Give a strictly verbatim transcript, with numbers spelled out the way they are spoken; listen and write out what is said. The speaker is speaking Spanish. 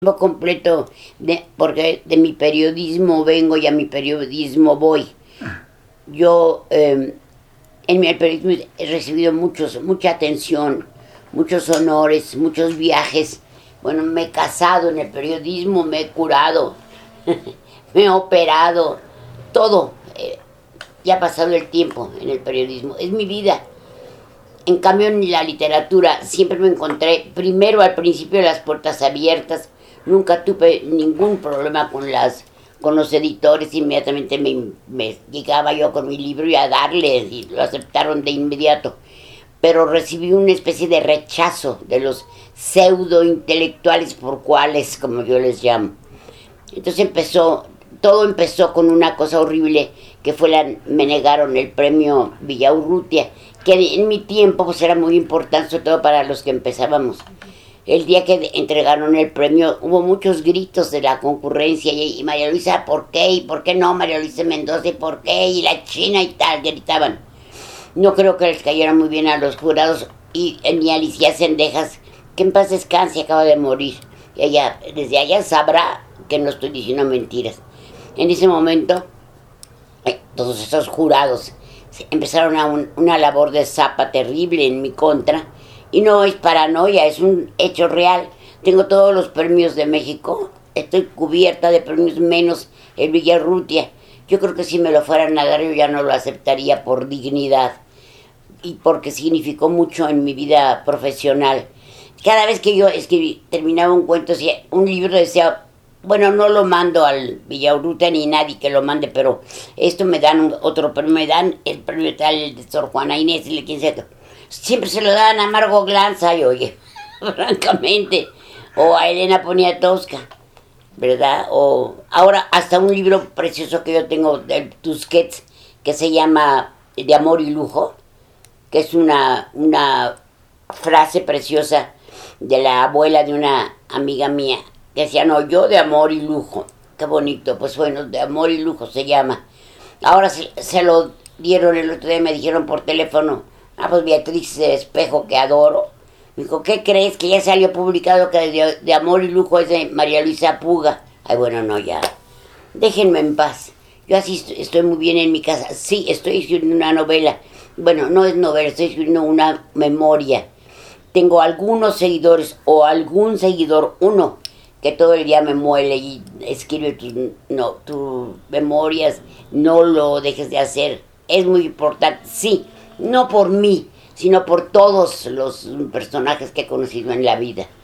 tiempo completo, de, porque de mi periodismo vengo y a mi periodismo voy. Yo eh, en mi periodismo he recibido muchos, mucha atención, muchos honores, muchos viajes. Bueno, me he casado en el periodismo, me he curado, me he operado, todo. Eh, ya ha pasado el tiempo en el periodismo, es mi vida. En cambio, en la literatura siempre me encontré, primero al principio, las puertas abiertas. Nunca tuve ningún problema con las con los editores. Inmediatamente me, me llegaba yo con mi libro y a darles, y lo aceptaron de inmediato. Pero recibí una especie de rechazo de los pseudo intelectuales por cuales, como yo les llamo. Entonces empezó, todo empezó con una cosa horrible, que fue la, me negaron el premio Villaurrutia, que en mi tiempo pues era muy importante, sobre todo para los que empezábamos. El día que entregaron el premio hubo muchos gritos de la concurrencia, y, y María Luisa, ¿por qué? ¿Y por qué no? María Luisa Mendoza, ¿y por qué? Y la China y tal, gritaban. No creo que les cayera muy bien a los jurados, y ni a Alicia Sendejas, que en paz descanse, acaba de morir. Y ella, desde allá sabrá que no estoy diciendo mentiras. En ese momento, eh, todos esos jurados empezaron a un, una labor de zapa terrible en mi contra. Y no es paranoia, es un hecho real. Tengo todos los premios de México, estoy cubierta de premios menos el Villaurrutia. Yo creo que si me lo fueran a dar yo ya no lo aceptaría por dignidad y porque significó mucho en mi vida profesional. Cada vez que yo escribí, terminaba un cuento, un libro, decía, bueno, no lo mando al Villaurrutia ni nadie que lo mande, pero esto me dan un, otro premio, me dan el premio tal de Sor Juana Inés, y le quien sea. Siempre se lo daban a Margot Glanza, y oye, francamente, o a Elena Poniatowska, ¿verdad? O ahora hasta un libro precioso que yo tengo del Tusquets, que se llama De amor y lujo, que es una, una frase preciosa de la abuela de una amiga mía, que decía, no, yo de amor y lujo, qué bonito, pues bueno, de amor y lujo se llama. Ahora se, se lo dieron el otro día, me dijeron por teléfono, ah, pues Beatriz Espejo, que adoro, me dijo, ¿qué crees? Que ya salió publicado que de, de amor y lujo es de María Luisa Puga. Ay, bueno, no, ya, déjenme en paz. Yo así estoy muy bien en mi casa. Sí, estoy escribiendo una novela. Bueno, no es novela, estoy escribiendo una memoria. Tengo algunos seguidores, o algún seguidor, uno, que todo el día me muele y escribe tus no, tus memorias, no lo dejes de hacer. Es muy importante, sí. No por mí, sino por todos los personajes que he conocido en la vida.